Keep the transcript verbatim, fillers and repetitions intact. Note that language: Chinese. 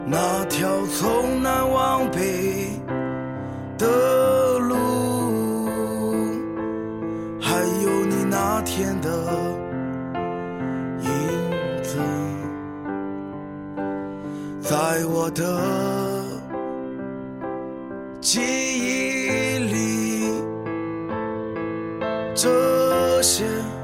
那条从南往北的路，还有你那天的影子，在我的记忆里，这些